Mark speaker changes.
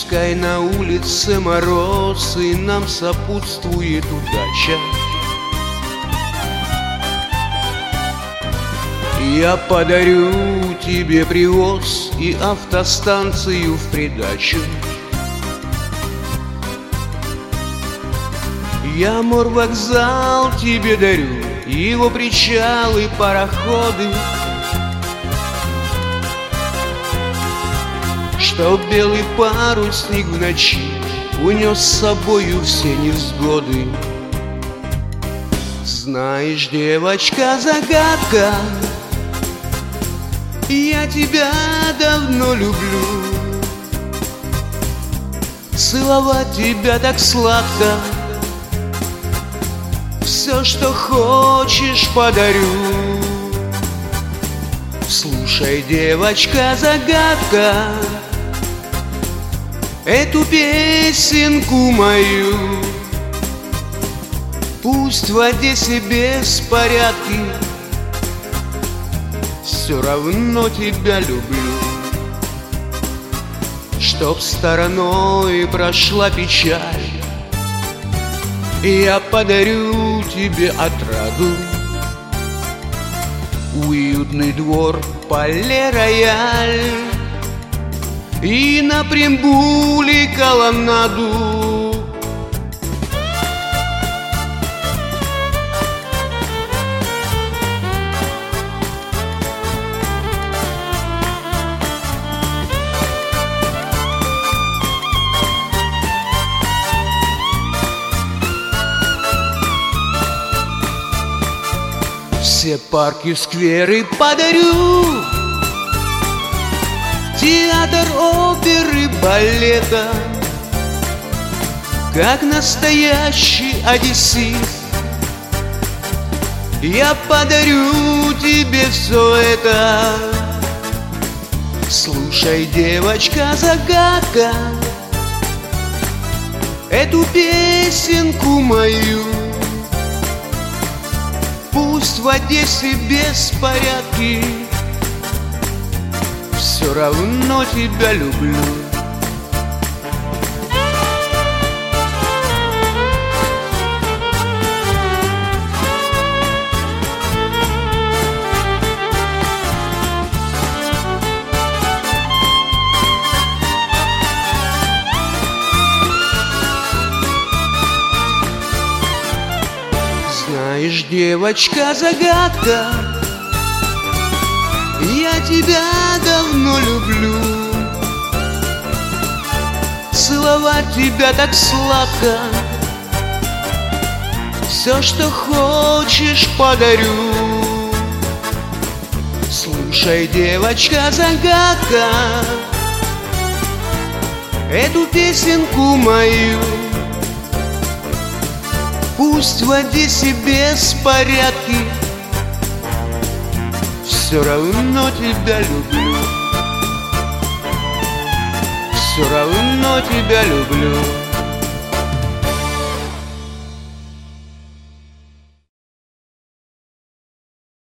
Speaker 1: Пускай на улице мороз, и нам сопутствует удача. Я подарю тебе привоз и автостанцию в придачу. Я морвокзал тебе дарю, его причалы, пароходы, чтоб белый парусник в ночи унес с собою все невзгоды. Знаешь, девочка, загадка, я тебя давно люблю. Целовать тебя так сладко, все, что хочешь, подарю. Слушай, девочка, загадка, эту песенку мою. Пусть в Одессе беспорядки, все равно тебя люблю. Чтоб стороной прошла печаль, я подарю тебе отраду. Уютный двор, Пале-Рояль и на Примбуле колоннаду. Все парки, скверы подарю, театр оперы, балета. Как настоящий одессит, я подарю тебе все это. Слушай, девочка, загадка, эту песенку мою. Пусть в Одессе беспорядки, все равно тебя люблю. Знаешь, девочка, загадка, я тебя давно люблю. Целовать тебя так сладко, все, что хочешь, подарю. Слушай, девочка, загадка, эту песенку мою. Пусть в Одессе беспорядки, все равно тебя люблю. Все равно тебя люблю.